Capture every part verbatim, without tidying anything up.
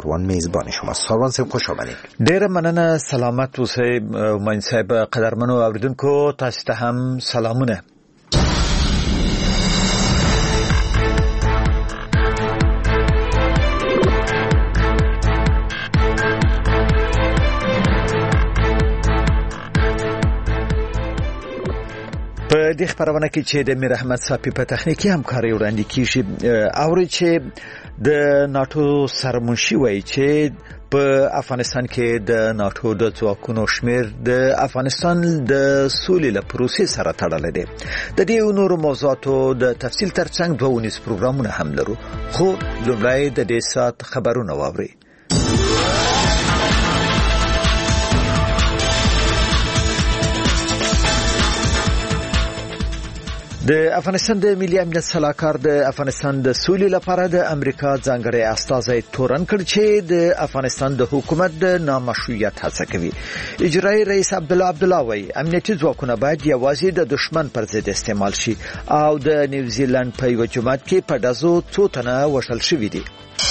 ساروان میزبان شما. ساروان صاحب خوش آمدید. ډیر مننه. سلامت اوسئ مومن صاحب. قدرمنو اوریدونکو تاسو ته هم سلامونه. په دې خبرونه کې چې د میر احمد صافي په تخنیکی همکاري وړاندې کیږي او چې د ناتو سرمنشي وایي چې په افغانستان کې د ناتو د ځواکونو شمیر د افغانستان د سولې له پروسې سره تړلی دی. د دې نورو موضوعاتو د تفصیل ترڅنګ دوه ونیز پروګرامونه هم لرو، خو لومړی د دې سات خبرونه واورئ. د افغانستان د ملي امنیت سلاکار د افغانستان د سولې لپاره د امریکا ځانګړی استازی تورن کړ چې د افغانستان د حکومت د نامشروعیت هڅه کوي. اجرایي رئیس عبدالله عبدالله وايي امنیتي ځواکونه باید یوازې د دشمن پر ضد استعمال شي او د نیوزیلند په یو جماعت کې په ډزو څو تنه وژل شوي دي.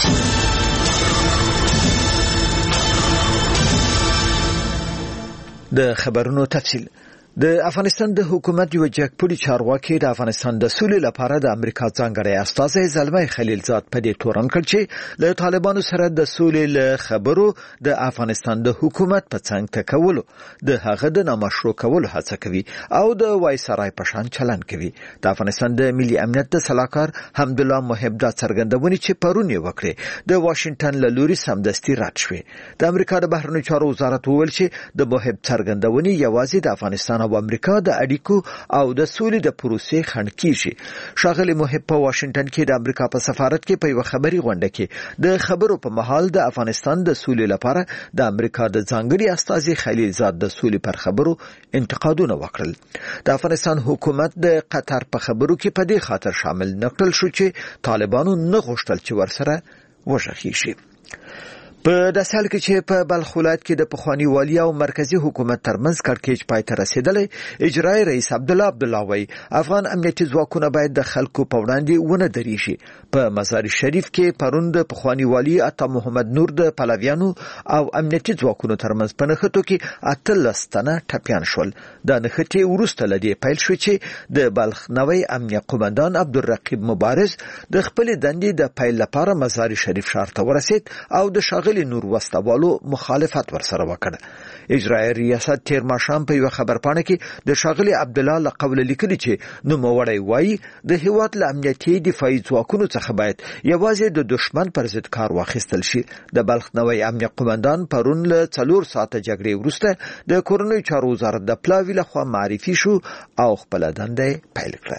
د خبرونو تفصیل. د افغانستان د حکومت یو جګپوړي چارواکي د افغانستان د سولې لپاره د امریکا ځانګړی استازی زلمي خلیلزاد په دې تورن کړ چې له طالبانو سره د سولې له خبرو د افغانستان د حکومت په څنګ ټکولو د هغه د نامشروع کولو هڅه کوي او د وایسرای په شان چلن کوي. د افغانستان د ملي امنیت د سلاکار حمدالله محب دا څرګندونې چې پرون یې وکړې د واشنگټن له لوري سمدستي رد شوې. د امریکا د بهرنیو چارو وزارت وویل چې د محب څرګندونې یوازې د افغانستان او امریکا د اړیکو او د سولې د پروسې خنډ کیږي. ښاغلی محب په واشنگټن کې د امریکا په سفارت کې په یو خبري غونډه کې د خبرو په مهال د افغانستان د سولې لپاره د امریکا د ځانګړي استازي خلیلزاد د سولې پر خبرو انتقادونه وکړل. د افغانستان حکومت د قطر په خبرو کې په دې خاطر شامل نکړل شو چې طالبانو نه غوښتل چې ورسره وژغي شي. په داسې حال کې چې په بلخ ولایت کې د پخوانی والی او مرکزی حکومت ترمنځ کړکېچ پای ته رسیدلی، اجرایي رئیس عبدالله عبدالله وايي افغان امنیتي ځواکونه باید د خلکو په وړاندې ونه درېږي. په مزار شریف کې پرون د پخوانی والی عطا محمد نور د پلویانو او امنیتي ځواکونو ترمنځ په نښتو کې اتلس تنه ټپیان شول. دا نښتې وروسته له دې پیل شوې چې د بلخ نوی امنیه قومندان عبدالرقیب مبارز د خپلې دندې د پیل لپاره مزار شریف ښار ته ورسید او د ښاغلي نور وسوالو مخالفت ورسره وکړ. اجرایي ریاست تیر ماښام په یو خبرپاڼه کې د ښاغلي عبدالله له قوله لیکلي چې نوموړی وایي د هیواد له امنیتي دفاعي ځواکونو څخه باید یوازې د دشمن پر ضد کار واخیستل شي. د بلخ نوی امنیه قومندان پرون له څلور ساعته جګړې وروسته د کورنیو چارو وزارت د پلاوي لخوا معرفي شو او خپله دنده پیل کړه.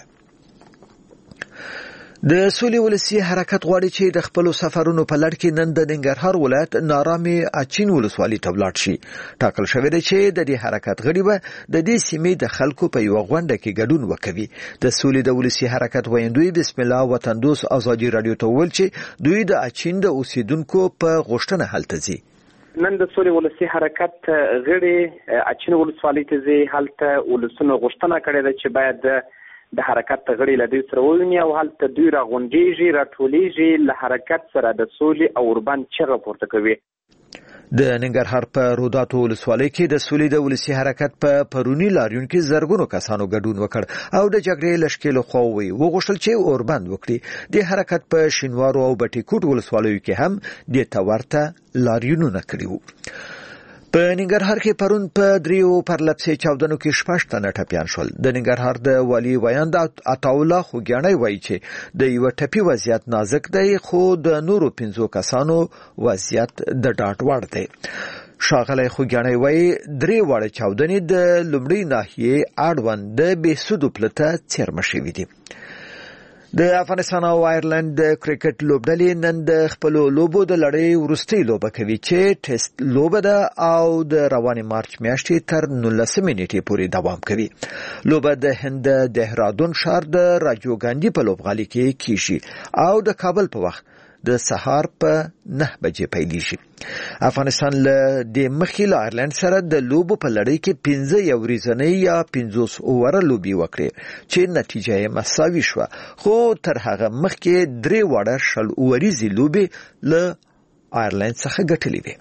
د سولې ولسي حرکت غواړي چې د خپل سفرونو په لړ کې نن د ننګرهار ولایت نارامي اچین ولسوالۍ ته ولاړ شي. ټاکل شوی دی چې د دې حرکت غړي به د دې سیمې د خلکو په یو غونډه کې ګډون وکوي. د سولې د ولسي حرکت ویاندوی بسم الله وطن دوست ازادي رادیو ته ویل چې دوی د اچین د اوسیدونکو په غوښتنه هلته ځي. نن د سولې ولسي حرکت غړي اچین ولسوالۍ ته ځي. هلته ولسونه غوښتنه کړې ده چې باید د حرکت غړي له دوی سره وویني او هلته دوی راغونډېږي، راټولېږي، له حرکت سره د سولې او اوربند چغه پورته کوي. د ننګرهار په روداتو ولسوالۍ کې د سولې د ولسي حرکت په پرونی لاریون کې زرګونو کسانو ګډون وکړ او د جګړې لشکې له خوا وی وغوښتل چې اوربند وکړي. د حرکت په شینوارو او بټي کوټ ولسوالیو کې هم د تورته لاریونونه کړي وو. په ننګرهار کې پرون په دریو پرلپسې چاودنو کې شپږ تنه ټپیان شول. د ننګرهار د والی ویاند عطاالله خوګیاڼی وایي چې د یو ټپي وضعیت نازک دی، خو د نورو پنځو کسانو وضعیت د ډاډ وړ دی. ښاغلی خوګیاڼی وایي درې واړه چاودنې د لومړۍ ناحیې اړوند د بېسودو پلته څیرمه شوي دي. د افغانستان او آیرلند د کرکټ لوبډلې نن د خپل لوبو د لړۍ وروستۍ لوبه کوي چې ټیسټ لوبه ده او د روانې مارچ میاشتې تر نولسمې نیټې پورې دوام کوي. لوبه د هند د دهرادون ښار د راجیو ګاندي په لوبغالي کې کیږي او د کابل په وخت د سهار په نه بجې پیلیږي. افغانستان له د مخکې له آیرلند سره د لوبو په لړۍ کې پنځه یو ورځنۍ یا پنځوس اووره لوبې وکړې چې نتیجه یې مساوي شوه، خو تر هغه مخکې درې واړه شل اوریزې لوبې له آیرلند څخه ګټلې وي.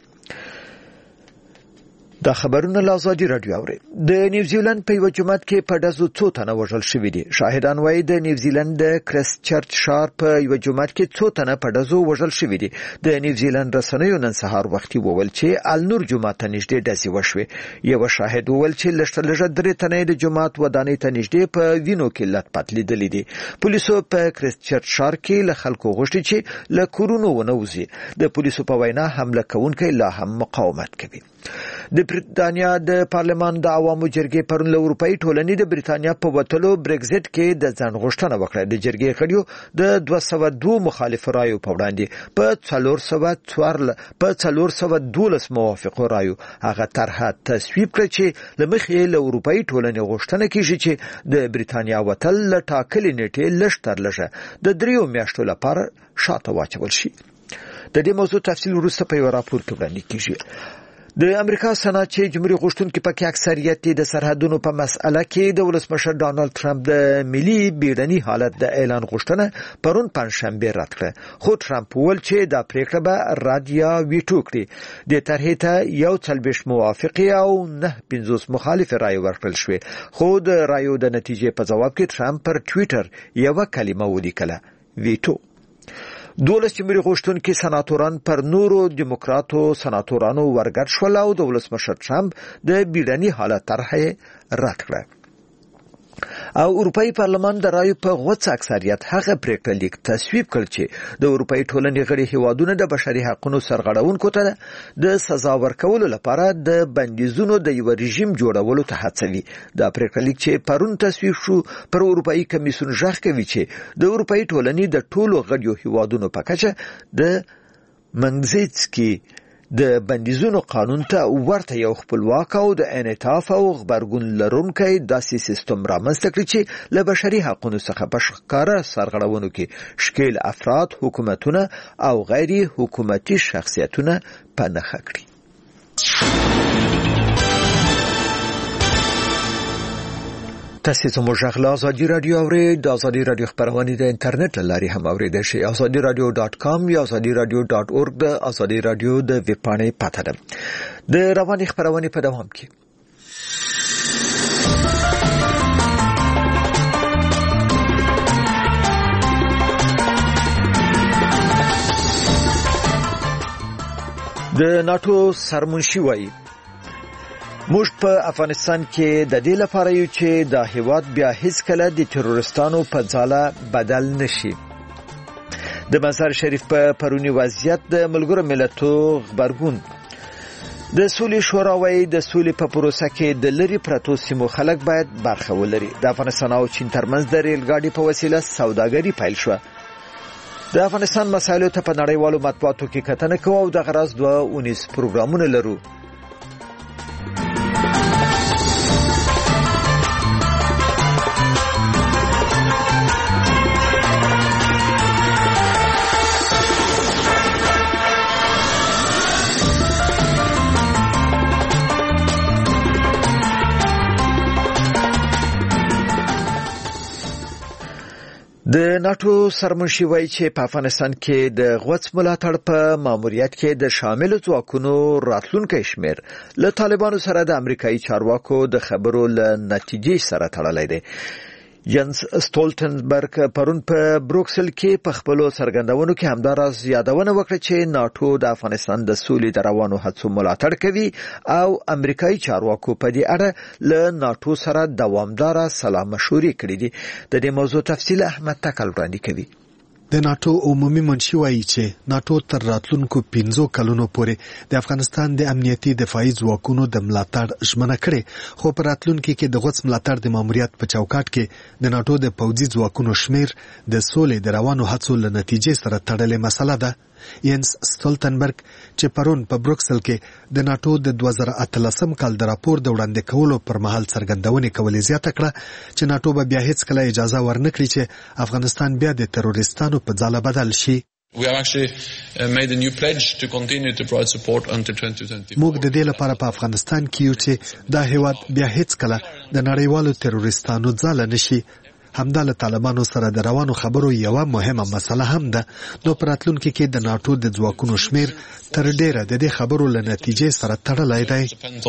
دا خبرونه له ازادي رادیو اوري. د نیوزیلند په یو جماعت کې په ډزو څو تنه وژل شوي دي. شاهدان وایي د نیوزیلند د کرست چرچ ښار په یو جماعت کې څو تنه په ډزو وژل شوي دي. د نیوزیلند رسنیو نن سهار وختي وویل چې النور جماعت ته نږدې ډزې وشوې. یو شاهد وویل چې لږ درې تنه د جماعت ودانۍ ته نږدې په وینو کې لټپټ لیدلې دي. پولیسو په کرست چرچ ښار کې له خلکو غوښتي چې له کورونو ونه وځي. د پولیسو په وینا حمله کوونکي لا هم مقاومت کوي. د بریتانیا د پارلمان د عوامو جرګې پرون له اروپאי ټولنې د بریتانیا په وټلو برگزټ کې د ځان غوښتنه وکړه. د جرګې غړیو د دوه سوه دوه مخالف رایو په وړاندې په څلور سوه څوارلس په څلور سوه دولس موافقو رایو هغه طرحه تصویب کړ چې لمخې له اروپאי ټولنې غوښتنه کیږي چې د بریتانیا وټل له ټاکلې نیټې لږ تر لږه د دریو میاشتو لپاره شاته واچول شي. د دې موضوع تفصیل وروسته په یو راپور کې وړاندې کیږي. د امریکا سنات چې جمهوریت غوښتونکي پکې اکثریت د سرحدونو په مسأله کې د ولسمشر ډانلډ ټرمپ د ملي بیړني حالت د اعلان غوښتنه پرون پنځشنبه رد کړه. خو ټرمپ وویل چې دا پریکړه به رد یا ویټو کړي. د طرحې ته یو څلوېښت موافق او نه پنځوس مخالف رایې ورکړل شوې. خو د رایو د نتیجې په ځواب کې ټرمپ پر ټویټر یو کلمه ولیکله: ویټو. دولس جمهوریت غوښتونکي سناتوران پر نورو دیموکراتو سناتورانو ورګډ شول او د ولسمشر ټرمپ د بیړني حالت طرحه رد کړه. او اروپאי پارلمان د رایو په غوڅ اکثریت هغه پریکړه لیک تصویب کړ چې د اروپאי ټولنې غړي هیوادونه د بشري حقوقو سرغړونکو ته د سزا ورکولو لپاره د بندیزونو د یو رژیم جوړولو ته هڅوي. دا پریکړه لیک چې پرون تصویب شو پر اروپאי کمیسیون ژغ کوي چې د اروپאי ټولنې د ټولو غړي هیوادونو په کچه د منځګړي د بندیزونو قانون ته ورته یو خپلواک او د انعطاف او خبرګون لرونکی داسې سیستم رامنځته کړي چې له بشري حقوقو څخه په ښکاره سرغړونو کې شکیل افراد، حکومتونه او غیر حکومتي شخصیتونه په نښه کړي. تاسو زموږ غلا ازادي رادیو اورئ. د ازادي رادیو خبرونه د انټرنیټ لاري هم اوریدل شي. ازادي رادیو ډاټ کام یا ازادي رادیو ډاټ اورګ د ازادي رادیو د ویب پاڼې پته ده. د رواني خبرونه په دوام کې د ناتو سرمنشي وایي موږ په افغانستان کې د دې لپاره یو چې د هیواد بیا هیڅ کله د تروریستانو په ځاله بدل نشي. د مزار شریف په پرونی وضعیت د ملګرو ملتو خبرګون د سولې شورا وايي د سولې په پروسه کې د لری پرتو سیمو خلک باید برخه ولري. د افغانستان او چین ترمنځ د ریل ګاډي په وسیله سوداګري پیل شوه. د افغانستان مسایلو ته په نړیوالو مطبوعاتو کې کتنه کوو او د غرض دوه اونیز پروګرامونه لرو. د ناتو سرمنشي وایي چې په افغانستان کې د غوڅ ملاتړ په ماموریت کې د شامل ځواکونو راتلونکي شمیر له طالبانو سره د امریکایي چارواکو د خبرو له نتیجې سره تړلی دی. ینس سټولټنبرګ پرون په بروکسل کې په خپل سرګندونو کې همداراز یادونه وکړه چې ناتو د افغانستان د سولې د روانو هڅو ملاتړ کوي او امریکایي چارواکو په دې اړه له ناتو سره دوامداره سلا مشورې کړې دي. د دې موضوع تفصیل احمد تکل وړاندې کوي. د ناتو عمومي منشي وایي چې ناتو تر راتلونکو پنځو کلونو پورې د افغانستان د امنیتي دفاعي ځواکونو د ملاتړ ژمنه کړې، خو په راتلونکي کې د غوڅ ملاتړ د ماموریت په چوکاټ کې د ناتو د پوځي ځواکونو شمیر د سولې د روانو هڅو له نتیجې سره تړلې مسله ده. ینس سټولټنبرګ چې پرون په بروکسل کې د ناتو د دوه زره اتلسم کال د راپور د وړاندې کولو پر مهال څرګندونې کولې زیاته کړه چې ناتو به بیا هیڅ کله اجازه ورنکړي چې افغانستان بیا د تروریستانو په ځاله بدل شي. We have actually uh, made a new pledge to continue to provide support until twenty twenty-four. موږ د دې لپاره په افغانستان کې یو چې دا هیواد بیا هیڅ کله د نړیوالو تروریستانو ځاله نشي همدا له طالبانو سره د روانو خبرو یوه مهمه مسله هم ده. نو په راتلونکي کې د ناټو د ځواکونو شمیر تر ډیره د دې خبرو له نتیجې سره تړلی دی.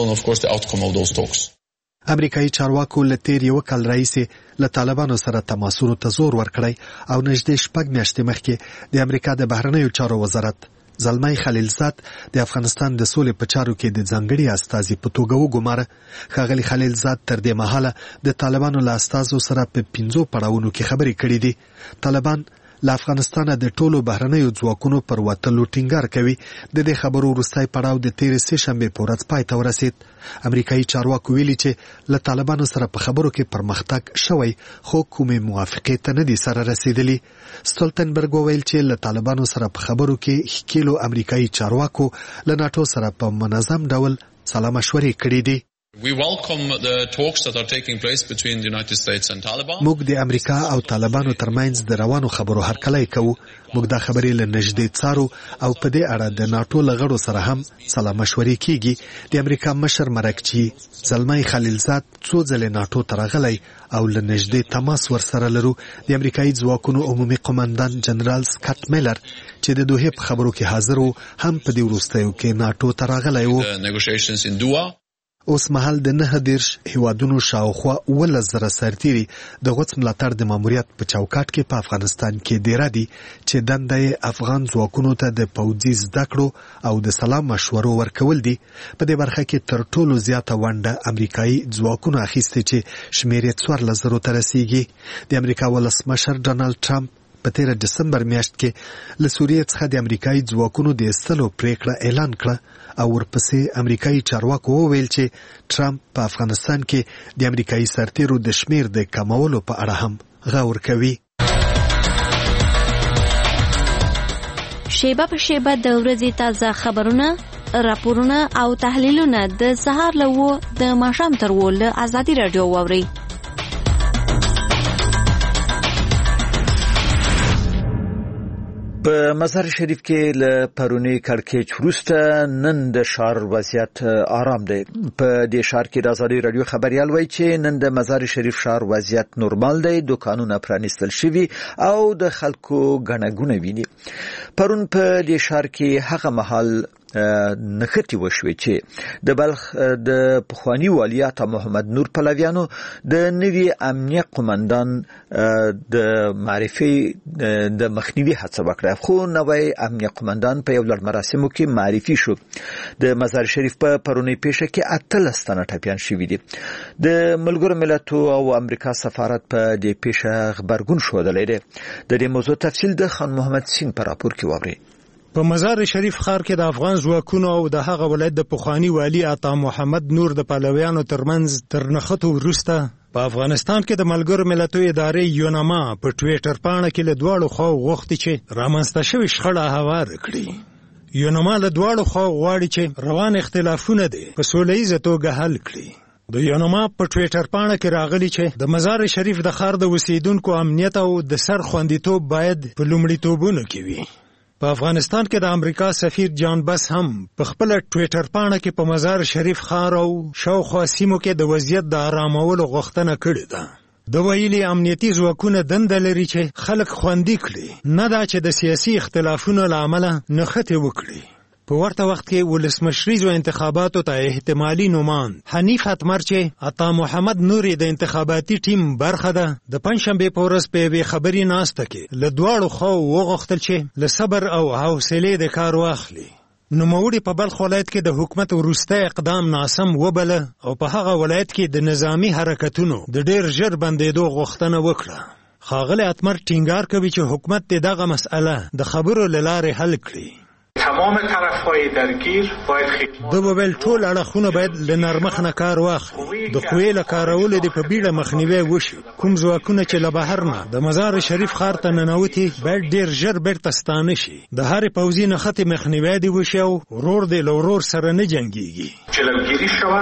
امریکایي چارواکو له تیر یو کال راهیسې له طالبانو سره تماسونو ته زور ورکړی او نږدې شپږ میاشتې مخکې د امریکا د بهرنیو چارو وزارت زلمای خلیلزاد د افغانستان د سولې په چارو کې د ځانګړي استازي په توګه وګماره. ښاغلي خلیلزاد تر دې مهاله د طالبانو له استازو سره په پنځو پړاوونو کې خبرې کړې دي. طالبان له افغانستانه د ټولو بهرنیو ځواکونو پر وتلو ټینګار کوي. د دې خبرو وروستی پړاو د تېرې سې شنبې په ورځ پای ته ورسید. امریکایي چارواکو ویلي چې له طالبانو سره په خبرو کې پرمختګ شوی، خو کومې موافقې ته نه دي سره رسیدلي. ستولتنبرګ وویل چې له طالبانو سره په خبرو کې ښکېلو امریکایي چارواکو له ناټو سره په منظم ډول سلا مشورې کړې دي. We welcome the talks that are taking place between the United States and Taliban. موږ د امریکا او طالبانو ترمنځ د روانو خبرو هرکلی کوو. موږ دا خبرې له نږدې څارو او په دې اړه د ناټو له غړو سره هم سلا مشورې کیږي. د امریکا مشر مرکچي زلمای خلیلزاد څو ځلې ناټو ته راغلی او له نږدې تماس ورسره لرو. د امریکایي ځواکونو عمومي قماندان جنرال سکاټ میلر چې د دوحې په خبرو کې حاضر و هم په دې وروستیو کې ناټو ته راغلی و. اوس مهال د نهه دېرش هیوادونو شاوخوا اوولس زره سرتیري د غوڅ ملاتړ د ماموریت په چوکاټ کې په افغانستان کې ډیره دي چې دنده یې افغان ځواکونو ته د پوځي زده کړو او د سلا مشورو ورکول دي. په دې برخه کې تر ټولو زیاته ونډه امریکایي ځواکونو اخیستې چې شمېر یې څوارلس زرو ته رسیږي. د امریکا ولسمشر ډانلډ ټرمپ په تیره ډسمبر میاشت کې له سوریې څخه د امریکایي ځواکونو د ایستلو پریکړه اعلان کړه او ورپسې امریکایي چارواکو وویل چې ټرمپ په افغانستان کې د امریکایي سرتیرو د شمیر د کمولو په اړه هم غور کوي. شیبه په شیبه د ورځې تازه خبرونه، راپورونه او تحلیلونه د سهار له اوه د ماښام تر اوه له ازادي راډیو واورئ. په مزار شریف کې له پرونی کړکېچ وروسته نن د ښار وضعیت آرام دی. په دې ښار کې د ازادي راډیو خبريال وایي چې نن د مزار شریف ښار وضعیت نورمال دی، دوکانونه پرانیستل شوي او د خلکو ګڼه ګوڼه ویني. پرون په دې ښار کې هغه مهال نختی وشوي چې د بلخ د پخوانی والی عطا محمد نور پلویانو د نوي امنیه قومندان د معرفي د مخنیوي هڅه وکړه، خو نوی امنیه قومندان په یو لړ مراسمو کې معرفي شو. د مزار شریف په پرونی پیښه کې اتلس تنه ټپیان شوي دي. د ملګرو ملتونو او امریکا سفارت په دې پیښه خبرګون ښودلی دی. د دې موضوع تفصیل د خان محمد سین په راپور کې واورئ. په مزار شریف ښار کې د افغان ځواکونو او د هغه ولایت د پخوانی والی عطا محمد نور د پلویانو ترمنځ تر نښتو وروسته په افغانستان کې د ملګرو ملتونو ادارې یوناما په ټویټر پاڼه کې له دواړو خواو غوښتي چې رامنځته شوې شخړه هوار کړي. یوناما له دواړو خواو غواړي چې روان اختلافونه دي په سوله ییزه توګه حل کړي. د یوناما په ټویټر پاڼه کې راغلي چې د مزار شریف د ښار د اوسیدونکو امنیت او د سر خوندیتوب باید په لومړیتوبونو کې وي. په افغانستان کې د امریکا سفیر جان بس هم په خپل ټویټر پاڼه کې په مزار شریف ښار او شاوخوا سیمو کې د وضعیت د آرامولو غوښتنه کړې ده. د ویلي امنیتي ځواکونه دنده لري چې خلک خوندي کړي، نه دا چې د سیاسي اختلافونو له امله نښتې وکړي. په ورته وخت کې ولسمشریزو انتخاباتو ته احتمالي نومان حنیف اتمر چې عطا محمد نوري د انتخاباتي ټیم برخه ده، د پنځشنبې په ورځ په یوې خبري ناسته کې له دواړو خواو وغوښتل چې له صبر او حوصلې د کار واخلي. نوموړي په بلخ ولایت کې د حکومت وروستی اقدام ناسم وبله او په هغه ولایت کې د نظامی حرکتونو د ډیر ژر بندېدو غوښتنه وکړه. ښاغلی اتمر ټینګار کوي چې حکومت د دغه مسئله د خبرو له لارې حل کړي. تمام طرف‌های درگیر باید خدمات د وبل ټول اړخونه باید له نرمخ نه کار واخلي. د قوې له کارولو د په بیړه مخنیوی وشي. کوم ځواکونه چې له بهر نه د مزار شریف ښار ته ننوتي باید ډیر ژر بیرته ستانه شي. د هرې پوځي نښتې مخنیوی دې وشي او ورور دې له ورور سره نه جنګیږي. جلوگیری شوه.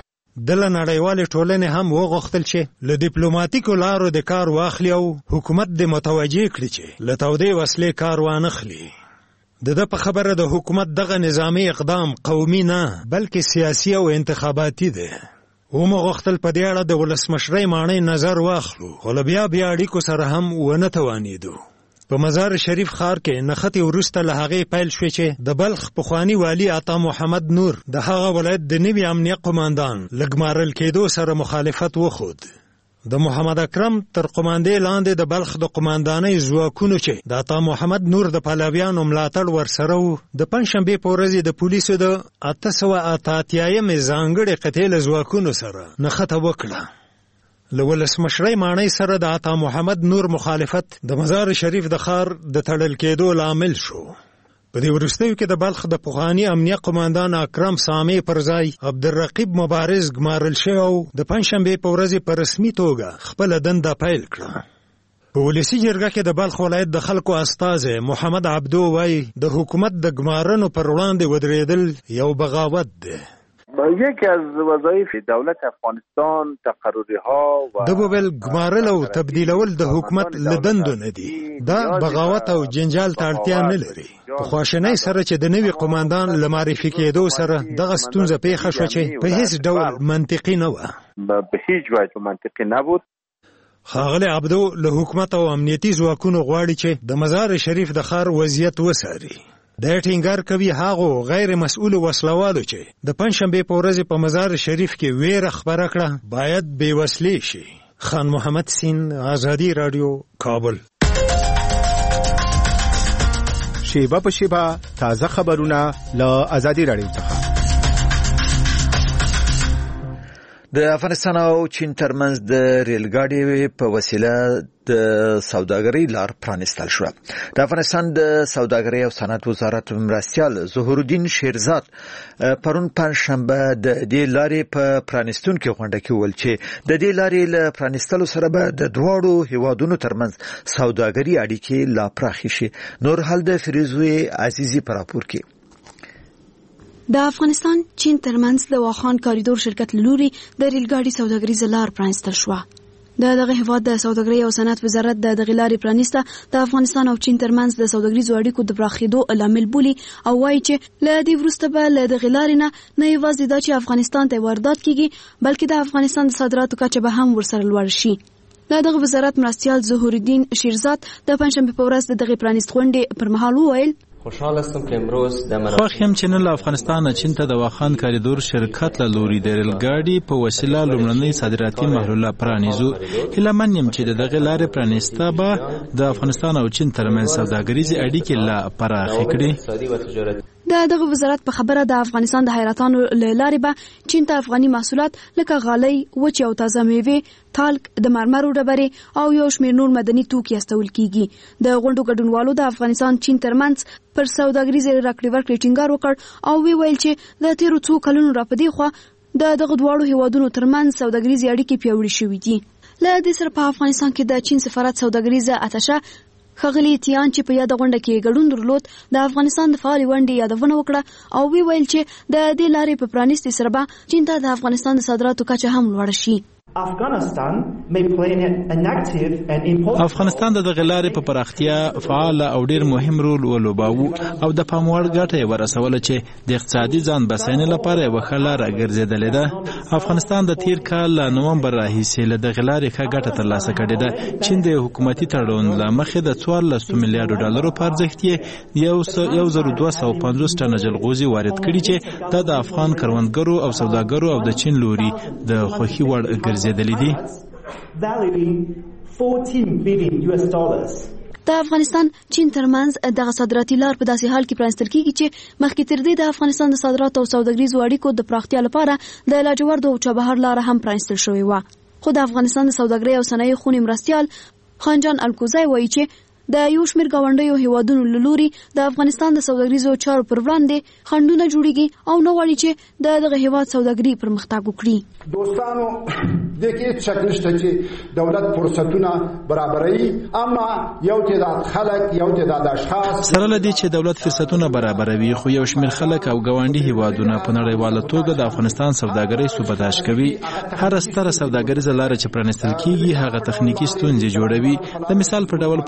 د له نړیوالې ټولنې هم وغوښتل چې له ډیپلوماتیکو لارو د کار واخلي او حکومت دې متوجه کړي چې له تودې وسلې کار وانخلي. د ده په خبره د حکومت دغه نظامی اقدام قومي نه بلکې سیاسي او انتخاباتي دی. ومو غوښتل په دې اړه د ولسمشرۍ ماڼۍ نظر واخلو، خو له بیا بیا اړیکو سره هم ونه توانېدو. په مزار شریف ښار کې نښتې وروسته له هغې پیل شوې چې د بلخ پخواني والي عطا محمد نور د هغه ولایت د نوي امنیه قماندان له ګمارل کېدو سره مخالفت وښود. د محمد اکرم تر قماندې لاندې د بلخ د قماندانۍ ځواکونو چې د عطا محمد نور د پلویانو ملاتړ ورسره و، د پنجشنبې په ورځ د پولیسو د اته سوه اته اتیایمې ځانګړې قطعې له ځواکونو سره نښته وکړه. له ولسمشرۍ ماڼۍ سره د عطا محمد نور مخالفت د مزار شریف د ښار د تړل کېدو لامل شو. په دې وروستیو کې د بلخ د پخواني امنیه قماندان اکرم سامي پر ځای عبدالرقیب مبارز ګمارل شوی او د پنجشنبې په ورځ په رسمي توګه خپله دنده پیل کړه. په ولسي جرګه کې د بلخ ولایت د خلکو استازی محمد عبدو وایي د حکومت د ګمارنو پر وړاندې ودرېدل یو بغاوت دی. یکی از وظایف دولت افغانستان تقرری ها و د ویل ګمارل او تبدیلول د حکومت لدندو نه دي. دا بغاوت او جنجال ته اړتیا نه لري. په خواشینۍ سره چې د نوي قماندان له معرفي کېدو سره دغه ستونزه پیښه شوه چې په هیڅ ډول منطقي نه وه. به هیڅ وجه منطقي نه بود. ښاغلی عبدو له حکومت او امنیتي ځواکونو غواړي چې د مزار شریف د ښار وضعیت وڅاري. دا ټینګار کوي هغو غیر مسؤلو وسلوالو چې د پنجشنبې په ورځ په مزار شریف کې ویره خپره کړه باید بې وسلې شي. خان محمد سین، آزادي راډیو، کابل. شیبه په شیبه تازه خبرونه له آزادي راډیو څخه. د افغانستان او چین ترمنځ د ریلګاډي په وسیله د سوداګرۍ لار پرانستل شو. د افغانستان د سوداګرۍ او صنعت وزارت مرستیال ظهور الدین شیرزاد پرون پنځشنبه د دې لارې په پرانستونکو غونډه کې ویل چې د دې لارې له پرانستلو سره به د دواړو هیوادونو ترمنځ سوداګري اړیکې لا پراخې شي. نور حال د فریزوی عزیزی پر راپور کې. د افغانستان چین ترمنځ د واخان کاریدور شرکت لوري د ریلګاډي سوداګریزه لار پرانستل شوه. د دغه هیواد د سوداګرۍ او صنعت وزارت د دغه لارې پرانیسته د افغانستان او چین ترمنځ د سوداګریزو اړیکو د پراخېدو لامل بولي او وایي چې له دې وروسته به له دغه لارې نه نه یوازې دا چې افغانستان ته واردات کیږي بلکې د افغانستان د صادراتو کچه به هم ورسره لوړ شي. د دغه وزارت مرستیال ظهور الدین شیرزاد د پنجشنبې په ورځ د دغه پرانیست غونډې پر مهال وویل خوشحال هستم که امروز خوښ یم چې نن له افغانستان چین ته د واخان کاریدور شرکت له لوري د ریلګاډي په وسیله لومړنۍ صادراتي محلول پرانیزو. هیله من یم چې د دغه لارې پرانیسته به د افغانستان او چین ترمنځ سوداګریزې اړیکې لا پراخې کړي. د دغه وزارت په خبره د افغانستان د حیرتانو له لارې به چین ته افغاني محصولات لکه غالۍ، وچې او تازه میوې، تالک، د مرمرو ډبرې او یو شمېر نور مدني توکي استول کیږي. د غونډو ګډونوالو د افغانستان چین ترمنځ پر سوداګریزې راکړې ورکړې ټینګار وکړ او وی ویل چې د تیرو څو کلونو راپدې خوا د دغه دواړو هیوادونو ترمنځ سوداګریزې اړیکې پیاوړې شوې دي. له دې سره په افغانستان کې د چین سفارت سوداګریزه اتشه ښاغلي تیان چې په یاد غونډه کې ګډون درلود د افغانستان د فعال ونډې یادونه وکړه او وی ویل چې د دې لارې په پرانیستي سره به چین ته د افغانستان د صادراتو کچه هم لوړه شي. افغانستان د دغه لارې په پراختیا فعال او ډیر مهم رول ولوباوه او د پام وړ ګټه ورسوله چې د اقتصادي ځان بساینې لپاره یو ښه لاره ګرځېدلې ده. افغانستان د تیر کال له نومبر راهیسې له دغه لارې ښه ګټه ترلاسه کړې ده. چین د حکومتي تړون له مخې د څوارلس میلیارډ ډالرو په ارزښت یو زر دوه سوه پنځوس ټنه جلغوزي وارد کړي چې دا د افغان کروندګرو او سوداګرو او د چین لوري د خوښي وړ ګرځېدلې دي. د افغانستان چین ترمنځ دغه صادراتي لار په داسې حال کې پرانستل کیږي چې مخکې تر دې د افغانستان د صادراتو او سوداګریزو اړیکو د پراختیا لپاره د لاجوردو او چابهار لار هم پرانستل شوې وه. خو د افغانستان د سوداګرۍ او صنایع خونې مرستیال خانجان الکوزی وایي چې د یو شمېر ګاونډیو هیوادونو له لوري د افغانستان د سوداګریزو چارو پر وړاندې خنډونه جوړیږي او نه غواړي چې د دغه هیواد سوداګري پرمختګ وکړي. دوستانو دغه هیڅ شک نشته چې دولت فرصتونه برابروي اما یو تعداد خلک یو تعداد اشخاص سره لدی چې دولت فرصتونه برابروي خو یو شمېر خلک او ګاونډي هیوادونه په نړیواله توګه د افغانستان سوداګرۍ سوبداش کوي. هر ستره سوداګریزه لار چې پرانستل کیږي هغه تخنیکی ستونزې جوړوي. د مثال په ډول په لاجورد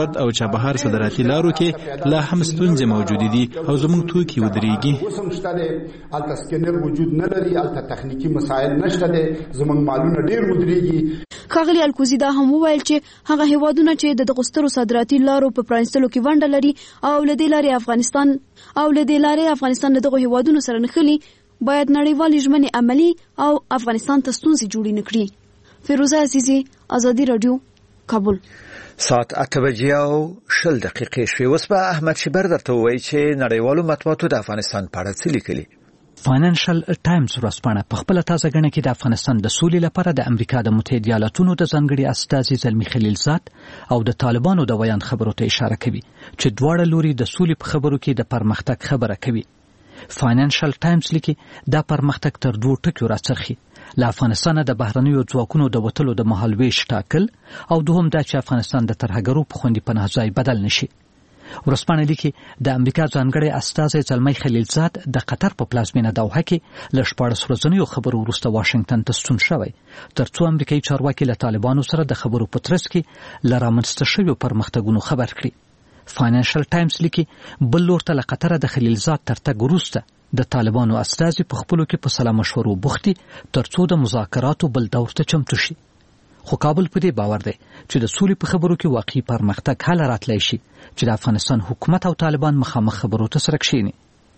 سرحد او چابهار صادراتي لارو کې لا هم ستونزې موجودې دي او زموږ توکي ودرېږي. اوس هم شته دی هلته سکینر وجود نه لري، هلته تخنیکي مسایل نشته دی، زموږ مالونه ډېر ودرېږي. ښاغلي الکوزي دا هم وویل چې هغه هیوادونه چې د دغو سترو صادراتي لارو په پرانیستلو کې ونډه لري او له دې لارې افغانستان او له دې لارې افغانستان له دغو هیوادونو سره نښلي باید نړیوالې ژمنې عملي او افغانستان ته ستونزې جوړې نه کړي. فیروزه عزیزي، ازادي راډیو، کابل. ساعت اته بجې او شل دقیقې شوې. اوس به احمد شیبر درته ووایي چې نړیوالو مطبوعاتو د افغانستان په اړه څه لیکلي. فاینانشل ټایمز ورځپاڼه په خپل تازه غنه کې د افغانستان د سولې لپاره د امریکا د متحده ایالاتونو د ځانګړي استازي زلمی خلیلزاد او د طالبانو د ویان خبرو ته اشاره کوي چې دواړه لوري د سولې په خبرو کې د پرمختګ خبره کوي. فاینانشل ټایمز لیکي دا پرمختګ تر دوه ټکو راڅرخي: له افغانستان د بهرنیو ځواکونو د وټلو د مهالويش ټاکل او دوهم دا چې افغانستان د ترهګرو په خوندي پناه ځای بدل نشي. ورځپاڼه لیکي د امریکا ځانګړي استازي زلمی خلیلزاد د قطر په پلازمینه دوحه کې له شپاړس ورځنیو خبرو وروسته واشنگټن ته ستون شوی ترڅو امریکایي چارواکي له طالبانو سره د خبرو په ترڅ کې له رامنځته شویو پرمختګونو خبر کړي. فاینانشل ټایمز لیکي بل لور ته له قطر د خلیلزاد تر تګ وروسته د طالبانو استازي په خپلو کې په سلا مشورو بوختي ترڅو د مذاکراتو بل دور ته چمتو شي. خو کابل په دې باور دی چې د سولې په خبرو کې واقعي پرمختګ حل راتلی شي چې د افغانستان حکومت او طالبان مخامخ خبرو ته سره کښیني.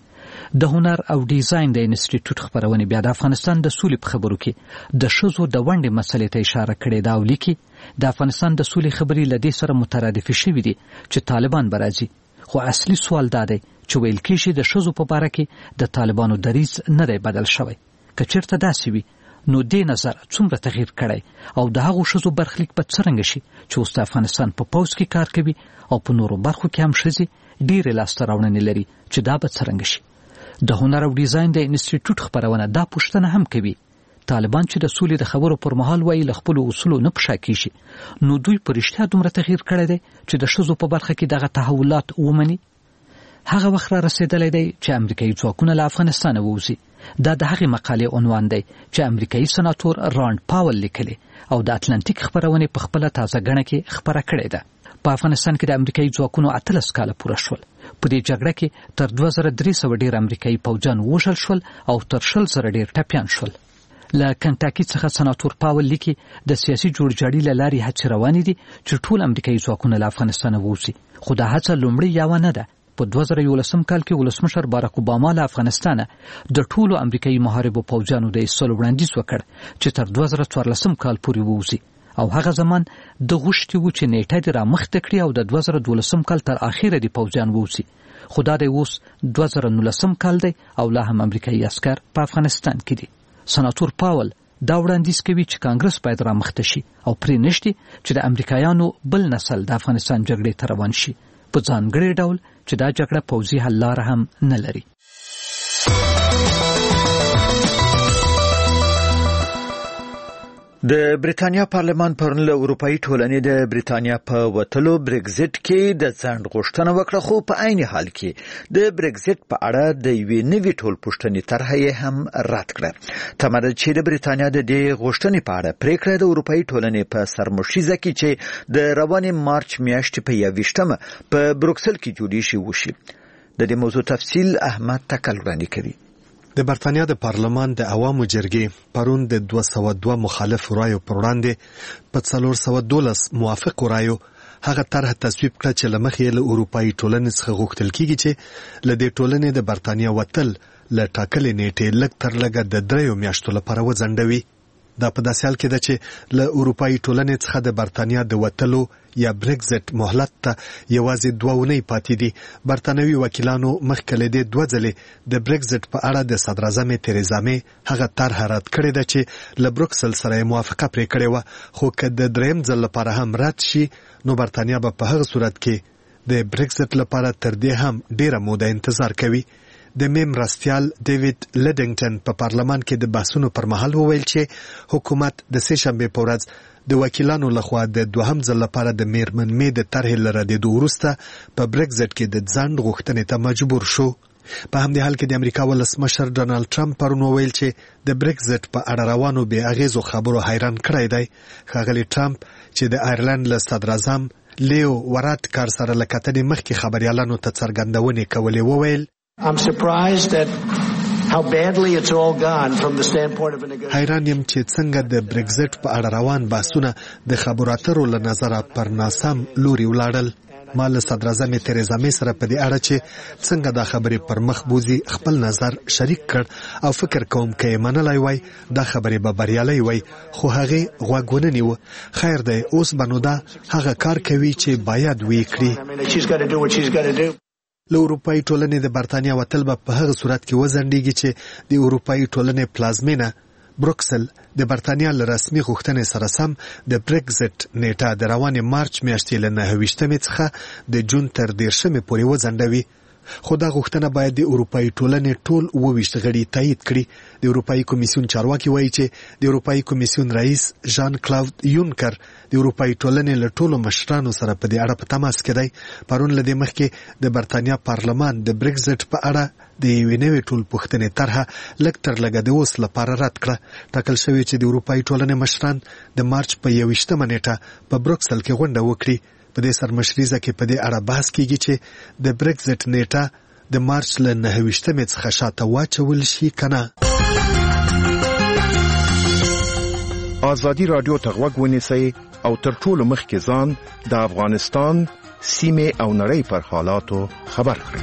د هنر او ډیزاین د انسټیټیوټ خبرونه بیا د افغانستان د سولې په خبرو کې د ښځو د ونډې مسلې ته اشاره کړې ده او لیکي د افغانستان د سولې خبرې له دې سره مترادفې شوي دي چې طالبان به راځي. خو اصلي سوال دا دی چې ویل کېږي د ښځو په باره کې د طالبانو دریځ نه دی بدل شوی. که چېرته داسې وي نو دې نظر څومره تغییر کړی او د هغو ښځو برخلیک به څرنګه شي چې اوس د افغانستان په پوځ کې کار کوي او په نورو برخو کې هم ښځې ډېرې لاسته راوړنې لري چې دا به څرنګه شي. د هنر او ډیزاین د انسټیټیوټ خبرونه دا پوښتنه هم کوي: طالبان چې د سولې د خبرو پر مهال وایي له خپلو اصولو نه په شا کېږي نو دوی په رښتیا دومره تغییر کړی دی چې د ښځو په برخه کې دغه تحولات ومني؟ هغه وخت را رسېدلی دی چې امریکایي ځواکونه له افغانستانه ووځي. دا د هغې مقالې عنوان دی چې امریکایي سناتور رانډ پاول لیکلی او د اتلانتیک خبرونې په خپله تازه ګڼه کې خپره کړې ده. په افغانستان کې د امریکایي ځواکونو اتلس کاله پوره شول. په دې جګړه کې تر دوه زره درې سوه ډېر امریکایي پوځیان ووژل شول او تر شل زره ډېر ټپیان شول. له کنټاکي څخه سناتور پاول لیکي د سیاسي جوړجاړي له لارې هڅې روانې دي چې ټول امریکایي ځواکونه له افغانستانه ووځي. خو دا هڅه لومړۍ یوه نه ده. په دوه زره یولسم کال کې ولسمشر باراک اوباما له افغانستانه د ټولو امریکایي محاربو پوځیانو د ایستلو وړاندیز وکړ چې تر دوه زره څوارلسم کال پورې ووځي او هغه زمان د غوښتي و چې نیټه دې رامخته کړي او د دوه زره دولسم کال تر اخره دې پوځیان ووځي. خو دا دی اوس دوه زره نولسم کال دی او لا هم امریکایي عسکر په افغانستان کې دي. سناتور پاول دا وړاندیز کوي چې کانګرس باید رامخته شي او پرې نشي چې د امریکایانو بل نسل د افغانستان جګړې ته روان شي په ځانګړي ډول چې دا جګړه پوځي حل لاره هم نه لري. د بریتانیا پارلمان پرون له اروپאי ټولنې د بریتانیا په وتلو بریگزټ کې د ځنډ غوښتنه وکړه، خو په عین حال کې د بریگزټ په اړه د یوې نوې ټولپوښتنې طرحه هم رد کړه. تمره چې د بریتانیا د دې غوښتنې په اړه پریکړه د اروپאי ټولنې په سرمشیزه کې چې د روانې مارچ میاشتې په یوویشتمه په بروکسل کې جوړې شي وشي. د دې موضوع تفصیل احمد تکل وړاندې کوي. د برتانیا د پارلمان د عوامو جرګې پرون د دوه سوه دوه مخالف رایو پر وړاندې په څلور سوه دولس موافق رایو هغه طرح تصویب کړه چې له مخې له اروپאי ټولنې څخه غوښتل کیږي چې له دې ټولنې د برتانیا وتل له ټاکلې نیټې لږ تر لږه د دریو میاشتو لپاره وځنډوي. دا په داسې حال کې ده چې له اروپאי ټولنې څخه د برتانیا د وتلو یا بریگزټ مهلت ته یوازې دوه اونۍ پاتې دي. برتانوي وکیلانو مخکې له دې دوه ځلې د بریگزټ په اړه د صدراعظم تریزا مې هغه طرح رد کړې ده چې له بروکسل سره یې موافقه پرې کړې وه، خو که د دریم ځل لپاره هم رد شي نو برتانیا به په هغه صورت کې د بریگزټ لپاره تر دې هم ډیره موده انتظار کوي. د میم راستیال ډیوډ لډینګټن په پارلمان کې د بحثونو پر مهال وویل چې حکومت د سه شنبې په ورځ د وکیلانو لخوا د دوهم ځل لپاره د میرمن مې د طرحې له ردېدو وروسته په بریگزټ کې د ځنډ غوښتنې ته مجبور شو. په همدې حال کې د امریکا ولسمشر ډونالد ټرمپ پرون وویل چې د بریگزټ په اړه روانو بې اغېزو خبرو حیران کړی دی. ښاغلی ټرمپ چې د آیرلند له صدراعظم لیو ورات کار سره لکتنې مخکې خبريالانو ته څرګندونې کولې. وویل I'm surprised at how badly it's all gone from the standpoint of a negotiation. حیران یم چې څنګه د برگزټ په اړه روان بحثونه د خبرو اترو له نظره پر ناسم لوري ولاړل. ما له صدراعظم تریزا مې سره په دې اړه چې څنګه دا خبرې پر مخ بوزي خپل نظر شریک کړ او فکر کوم کې منلای وای دا خبرې به بریالي وای، خو هغه غوږ ونه نیو. خیر دی، اوس بنو دا هغه کار کوي چې باید وی کړي. له اروپایي ټولنې د برتانیا وتل به په هغه صورت کې وزندېږي چې د اروپایي ټولنې پلازمینه بروکسل د برتانیا له رسمي غوښتنې سره سم د برگزټ نیټه د روانې مارچ میاشتې له نهه ویشتمې څخه د جون تر دېرشمې پورې وځنډوي. خو دا غوښتنه باید د اروپایي ټولنې ټول اووه ویشت غړي تایید کړي. د اروپایي کمیسیون چارواکي وایي چې د اروپایي کمیسیون رئیس ژان کلاود یونکر د اروپایي ټولنې له ټولو مشرانو سره په دې اړه په تماس کې دی. پرون له دې مخکې د برتانیا پارلمان د برگزټ په اړه د یوې نوې ټولپوښتنې طرحه لږ تر لږه د اوس لپاره رد کړه. ټاکل شوی چې د اروپایي ټولنې مشران د مارچ په یوویشتمه نیټه په بروکسل کې غونډه وکړي. په دې سرمشریزه کې په دې اړه بحث کیږي چې د برگزټ نیټه د مارچ له نهه ویشتمې څخه شاته واچول شي کنه. آزادي رادیو ته غوږ ونیسئ او تر ټولو مخکې ځان د افغانستان سیمه او نړۍ پر حالاتو خبر کړئ.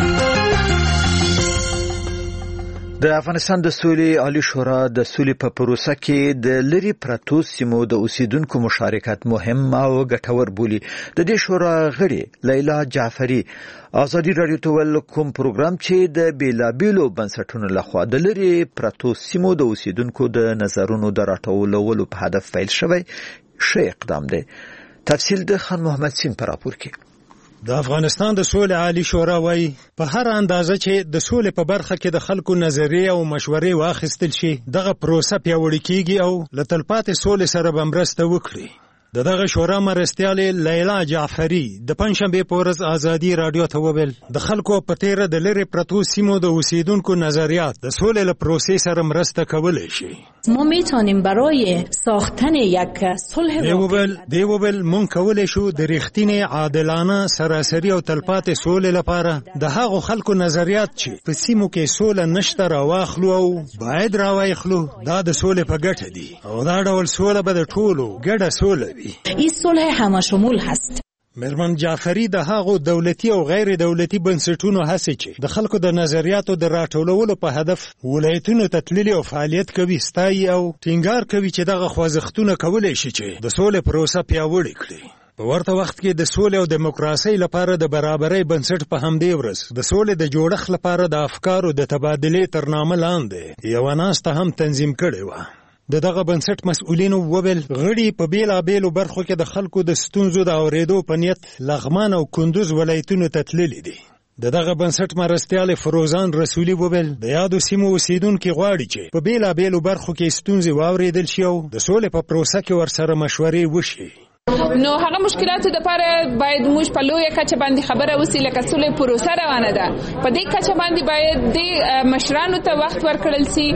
د افغانستان د سولې عالی شورا د سولې په پروسه کې د لری پرتو سیمو د اوسیدونکو مشارکت مهم او ګټور بولي. د دې شورا غړي لیلا جعفری آزادي رادیو ته ول کوم پروګرام چې د بیلابیلو بنسټونو لخوا د لری پرتو سیمو د اوسیدونکو د نظرونو د راټولولو په هدف پیل شوی ښه اقدام دی. تفصیل د خان محمد سین پر راپور کې. د افغانستان د سولې عالی شورا وايي په هر اندازه چې د سولې په برخه کې د خلکو نظریه او مشورې واخیستل شي دغه پروسه پیاوړې کیږي او له تلپاتې سولې سره به مرسته وکړي. د دغه شورا مرستیالې لیلا جعفری د پنځشنبه په ورځ آزادي رادیو ته وویل د خلکو په تیره د لری پرتو سیمو د اوسیدونکو نظریات د سولې له پروسې سره مرسته کولی شي. ما میتونیم برای ساختن یک صلح دیوبل دیوبل مون کولی شو د ریښتینې عادلانه سراسری او تلپاتې سولې لپاره د هغو خلکو نظریات چې په سیمو کې سوله نشته راواخلو او باید راوایخلو. دا د سولې په ګټه دي او دا ډول سوله به د ټولو ګډه سوله وي. این صلح همشمول هست. مرمن جعفری د هغو دولتي او غیر دولتي بنسټونو هڅې چې د خلکو د نظریاتو د راټولولو په هدف ولایتونو ته تللي او فعالیت کوي ستایي او ټینګار کوي چې دغه خوځښتونه کولی شي چې د سولې پروسه پیاوړې کړي. په ورته وخت کې د سولې او دیموکراسۍ لپاره د برابرۍ بنسټ په همدې ورځ د سولې د جوړښت لپاره د افکارو د تبادلې تر نامه لاندې یوه ناسته هم تنظیم کړې وه. د دغه بنسټ مسؤلینو وویل غړي په بیلابیلو برخو کې د خلکو د ستونزو د اورېدو په نیت لغمان او کندوز ولایتونو ته تللي دي. د دغه بنسټ مرستیال فروزان رسولي وویل د یادو سیمو اوسیدونکي غواړي چې په بیلابیلو برخو کې ستونزې واورېدل شي او د سولې په پروسه کې ورسره مشورې وشي. نو هغه مشکلاتو لپاره باید موږ په لویه کچه باندې خبره وسی لکه سولې پروسه روانه ده. په دې کچه باندې باید د مشرانو ته وخت ورکړل شي.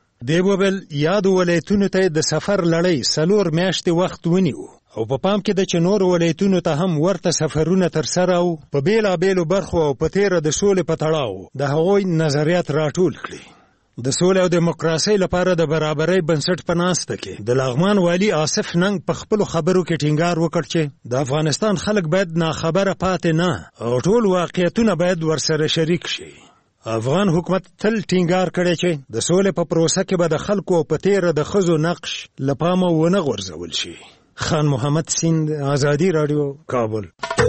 دیوبل یاد ولایتونو ته د سفر لړۍ سلور میاشتې وخت ونیو او په پام کې د چې نور ولایتونو ته هم ورته سفرونه ترسره او په بیلابیلو برخو او په تیره د سولې په تړاو د هغوی نظریات راټول کړي. د سولې او دیموکراسۍ لپاره د برابرۍ بنسټ په ناسته کې د لغمان والی آصف ننګ په خپلو خبرو کې ټینګار وکړ چې د افغانستان خلک باید ناخبره پاتې نه او ټول واقعیتونه باید ورسره شریک شي. افغان حکومت تل ټینګار کړی چې د سولې په پروسه کې به د خلکو په تیره د ښځو نقش له پامه ونه غورځول شي. خان محمد سیند، آزادي رادیو، کابل.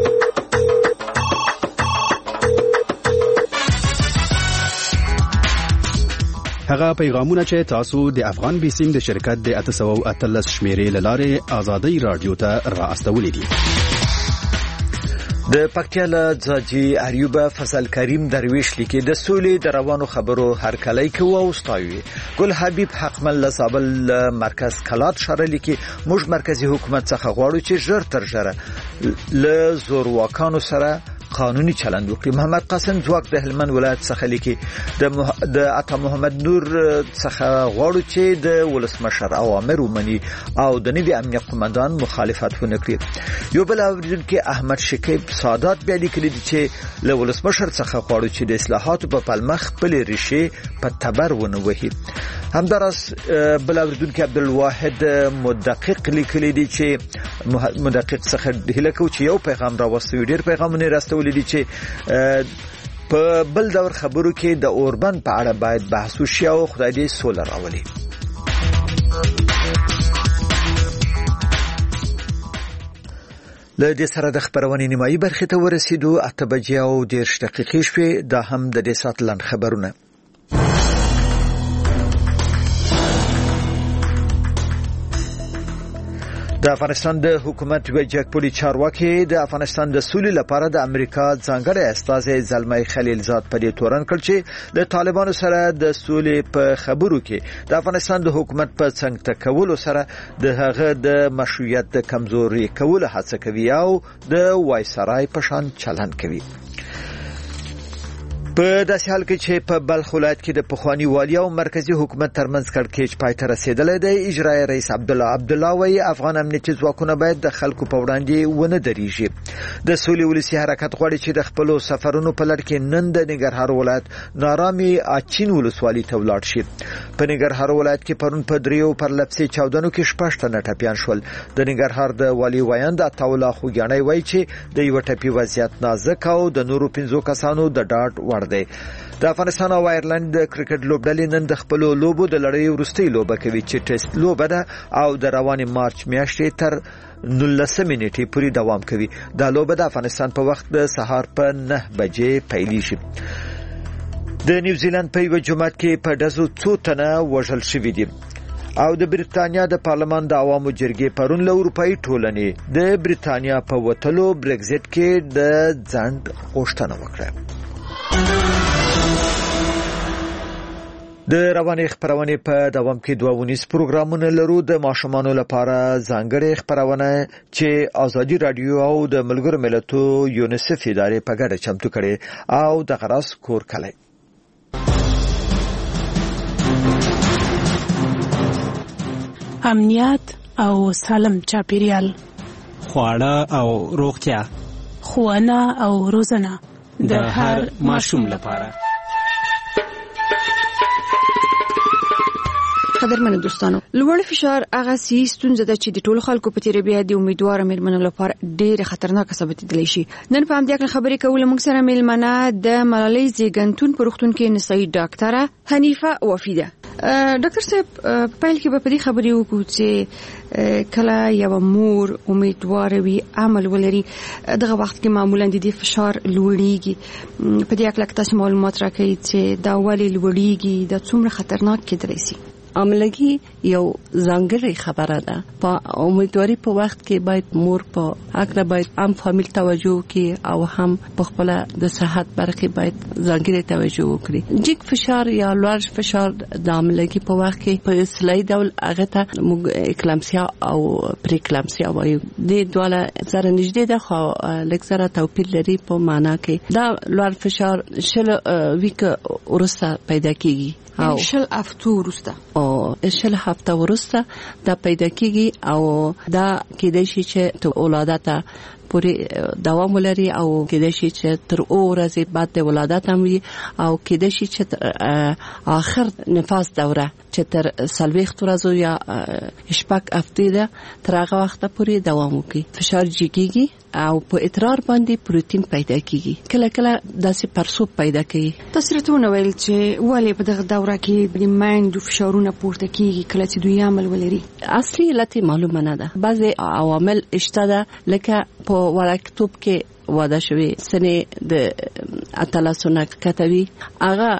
هغه پیغامونه چې تاسو د افغان بیسیم د شرکت د اته سوه او اتلس شمیرې له لارې آزادي رادیو ته را استولې دي. د پکتیا له ځاځي اریوب فضل کریم درویش لیکي د سولې د روانو خبرو هرکلی کوي او ستایي. ګل حبیب حقمل له زابل مرکز کلات شهر لیکي موږ مرکزی حکومت څخه غواړو چې ژر تر ژره له زورواکانو سره قانوني چلند وکړي. محمد قاسم ځواک د هلمند ولایت څخه لیکي د مح... د عطا محمد نور څخه غواړو چې د ولسمشر اوامر ومني او د نوي امنیت قومندان مخالفت ونه کړي. یو بل اوریدونکو احمد شکیب سادات بیا لیکلي دي چې له ولسمشر څخه غواړو چې د اصلاحاتو په پلمخ خپل ریښې په تبر ونه وهي. همداراز بل اوریدونکو عبدالواحد مدقق لیکلي دي چې مدقق څخه هیله کوي چې یو پیغام راوستي. ډیر پیغامونه راستولي دي چې په بل دور خبرو کې د اوربن په اړه باید بحث وشي او خدای دې سوله راولي. له دې سره د خبرونې نیمایي برخې ته ورسېدو. اته بجې او دېرش دقیقې شوې. دا هم د دې ساعت لنډ خبرونه. د افغانستان د حکومت وجهک پولی چارواکي د افغانستان د سولې لپاره د امریکا ځانګړی استازی زلمی خلیلزاد په دې تورن کړ چې د طالبانو سره د سولې په خبرو کې د افغانستان د حکومت په څنګ ټکولو سره د هغه د مشروعیت د کمزوري کولو هڅه کوي او د وایسرای په شان چلند کوي. په داسې حال کې چې په بلخ ولایت کې د پخوانی والی او مرکزی حکومت ترمنځ کړکېچ پای ته رسیدلی دی. اجرایي رئیس عبدالله عبدالله وايي افغان امنیتي ځواکونه باید د خلکو په وړاندې ونه درېږي. د سولې ولسي حرکت غواړي چې د خپلو سفرونو په لړ کې نن د ننګرهار ولایت نارامي اچین ولسوالۍ ته ولاړ شي. په ننګرهار ولایت کې پرون په دریو پرلپسې چاودنو کې شپږ تنه ټپیان شول. د ننګرهار د والي وایند عطاالله خوږیاڼی وایي چې د یو ټپي وضعیت نازک او د نورو پنځو کسانو د ډاډ وړ دی. د افغانستان او آیرلند د کرکټ لوبډلې نن د خپل لوبو د لړۍ وروستۍ لوبه کوي چې ټیسټ لوبه ده او د روانې مارچ میاشتې تر نولسمې نیټې پورې دوام کوي. دا لوبه د افغانستان په وخت د سهار په نه بجې پیلیږي. د نیوزیلند په یو جماعت کې په ډزو څو تنه وژل شوي دي او د بریتانیا د پارلمان د عوامو جرګې پرون له اروپایي ټولنې د بریتانیا په وتلو برگزیټ کې د ځنډ غوښتنه وکړه. د روانې خبرونه په دوام کې دوه ونیس پروګرامونه لرو. د ماشومانو لپاره ځانګړي خبرونه چې ازادي رادیو او د ملګرو ملتونو یونیسف ادارې په ګډه چمتو کړي او د غراس کور کړي. امنیت او سالم چاپیریال، خواړه او روغتیا، ښوونه او روزنه د هر ماشوم لپاره. قدرمن دوستانو، لوړ فشار هغه سي ستونزه ده چې د ټولو خلکو په تیر بیا د امیدوار مېرمنو لپاره ډېر خطرناک ثابت دي شي. نن په همدې کې خبرې کوله موږ سره مېلمنه د ملالۍ زیږنتون په روغتون کې نسایي ډاکټره حنیفه وفیده. ډاکټر صاحب په پیل کې به په دې خبرې وکړو چې کله یو مور امیدوار وي عمل ولري دغه وخت کې معمولا د دې فشار لوړیږي. په دې اړه تاسو معلومات راکړئ چې دا ولې لوړیږي، دا څومره خطرناک کېدای شي؟ عملګي یو ځانګړی خبره ده. په امیدواري په وخت کې باید مور په اکثر باید عام فامیل توجه کوي او هم په خپل د صحت برخه باید ځانګړی توجه وکړي. جګ فشار یا لوړ فشار د عملګي په وخت کې په اصلاحي ډول هغه ته اکلامسیا او پریکلامسیا وایي. د دواله سره نږدې ده خو لږ سره توپیر لري په معنا کې. دا لوړ فشار شل ویک ورسته پیدا کیږي او شل هفته ورسته او شل هفته ورسته دا پیدا کیږي او دا کېدای شي چې ته ولادت پورې دوام ولري او کېدای شي چې تر او ورځې بعد د ولادت هم وي او کېدای شي چې آخر نفاس دوره چې تر سلويخت ورځو یا شپږ هفتې ده تر هغه وخت پورې دوام کوي. فشار جګیږي او په ادرار باندې پروتین پیدا کیږي. کله کله داسې پرسوب پیدا کوي. تاسو راته ویل چې ولې په دغه دوره کې د مایند فشارونه پورته کیږي کله چې دوی عمل ولري؟ اصلي علت معلومه نه ده. بعضي عوامل شته ده لکه په وړکتوب کې واده شوی سنې د اتلسونه کتوي هغه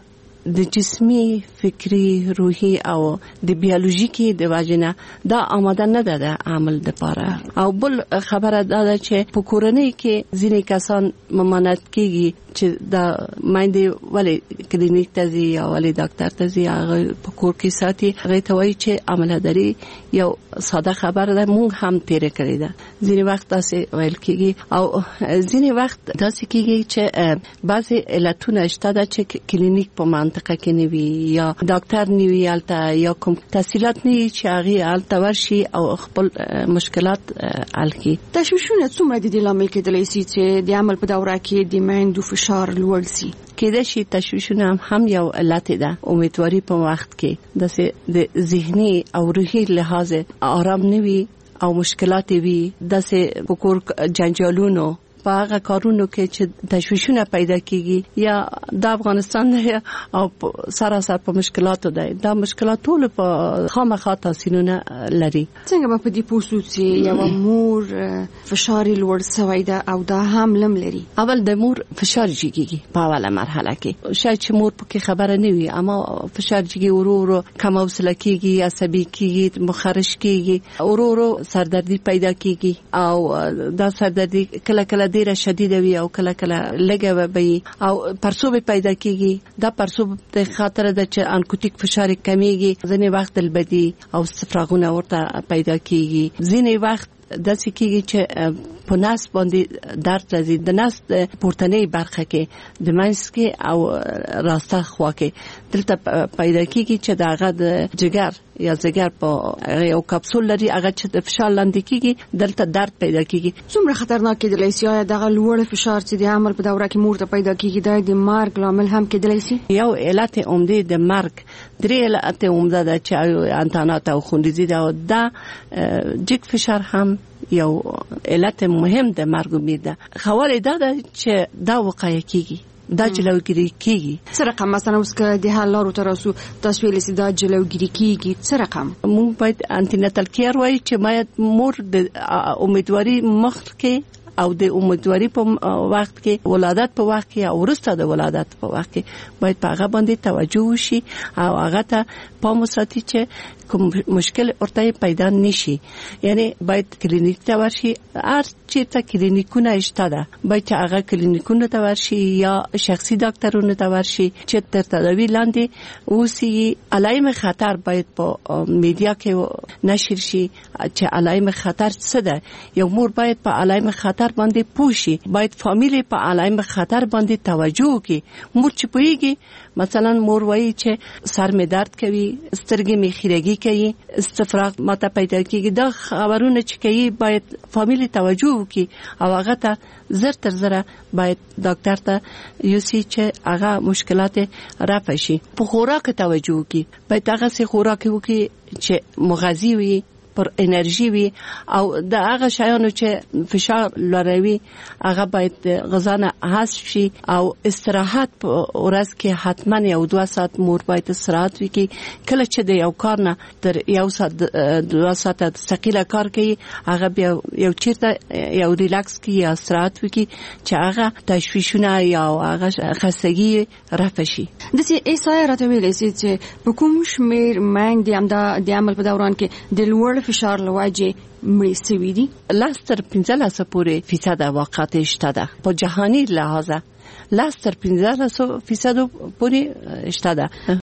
د جسمي فکری روحي او د بیولوژیکي د واجنه دا آماده نه ده د عمل لپاره. او بل خبره دا چې په کورنۍ کې ځینې کسان ممانعت کیږي چې دا مایندې ولې کلینیک ته ځي یا ولې ډاکټر ته ځي، هغه په کور کې ساتي. هغه ته وایي چې عملداري یو ساده خبره ده، مونږ هم تیر کړی ده. ځینې وخت تاسو ویل کیږي او ځینې وخت تاسو کیږي چې بعضی علتونه شته دا چې کلینیک په منطقه کې نه وي یا ډاکټر نه وي البته یا کوم تحصیلات نه چې هغه البته ورشي او خپل مشکلات حل کړي. تشویشونه څومره د دې لامل کېدلی شي چې د عمل په دوره کې د میندو فشار لوړ شي؟ کېدای شي تشویشونه هم, هم یو علت ده. امیدواري په وخت کې د ذهني او روحي لحاظ آرام نه وي او مشکلات وي، داسې پکور جنجالونو په هغه کارونو کې چې تشویشونه پیدا کیږي یا د افغانستان نه او سراسر په مشکلاتو ده. دا مشکلات ټول په خامخا تاثیرونه لري. څنګه به په دې پوسو چې یو مور فشار لوړ شوی ده او دا هم لم لري؟ اول د مور فشار جګیږي په اوله مرحله کې، شاید چې مور پکې خبره نه وي، اما فشار جګي ورو ورو کم حوصله کیږي، عصبي کیږي، مخرش کیږي، ورو ورو سردردي پیدا کیږي او دا سردردي کله کله ډیره شدیده وي او کله کله لږه وي او پرسوب پیدا کیږي. دا پرسوب د خاطر د چې انکوتیک فشار کمیږي، ځینې وخت البدی او استفراغونه ورته پیدا کیږي، ځینې وخت داسې کیږي چې په نس باندې درد راځي، د نس پورتنۍ برخه کې د منځ کې او راسته خوا کې دلته پیدا کیږي چې دغه د جګر یا زګر په یو کپسول لري، هغه چې د فشار لاندې کیږي دلته درد پیدا کیږي. څومره خطرناک کېدلی شي دغه لوړ فشار چې د عمل په دوره کې مور ته پیدا کیږي دا د مرګ لامل هم کېدلی شي؟ یو علت عمده د مرګ درې علت عمده ده چې انتانات او خوندیزي ده. دا جګ فشار هم یو علت مهم د مرګ میده. خواله دا ده چې دا وقایه کیږي، دا جلوګیری کیږي. څه رقم مثلا اوس که د حل لارو تر اوسه تاسو ویل چې دا جلوګیری کیږي، څه رقم؟ مونږ باید انټیناتل کیر وایي چې باید مور د امیدواري مخ کې او د امیدواري په وخت کې، ولادت په وخت کې او وروسته د ولادت په وخت کې باید په هغه باندې توجه وشي او هغه ته پام وساتي چې کوم مشکل ورته پیدا نشي. یعنی باید کلینیک ته ورشي، هر چیرته کلینیکونه شته ده، باید چې هغه کلینیکونه ته ورشي یا شخصي ډاکټرونو ته ورشي چې تر تداوی لاندې اوسي. علائم خطر باید په میډیا کې نشر شي چې علائم خطر څه ده. یو مور باید په علائم خطر باندې پوښي، باید فامیلی په علائم خطر باندې توجه وکړي. مور چې پوهیږي مثلا مور وایي چې سر می درد کوي، سترګې می خیرګي کوي، استفراغ ماته پیدا کیږي، دا خبرونه چې کوي باید فامیلی توجه وکړي او هغه ته زر تر زره باید ډاکټر ته یوسي چې هغه مشکلات رفع شي. په خوراک توجه وکړي، باید هغه سي خوراک وکړي چې مغذي وي، پر انرژي وي او د هغه شیانو چې فشار لوړوي هغه باید غذا نه حذف شي او استراحت په ورځ کې حتما یو دوه ساعت مور باید استراحت وکړي. کله چې د یو کار نه تر یو ساعت دوه ساعت ثقيله کار کوي هغه بیا یو چیرته یو ریلاکس کوي یا استراحت وکړي چې هغه تشویشونه یا هغه خستګي رفع شي. د سي ایسای راته ویلې چې په کوم شمیر مانګ د عمل په دوران کې د لوړ فشار لواجه مړی سوي دي؟ لاس تر پنځلس پورې فیصد واقعات شته ده. په جهاني لحاظه لاس تر پنځلس فیصد پورې شته ده.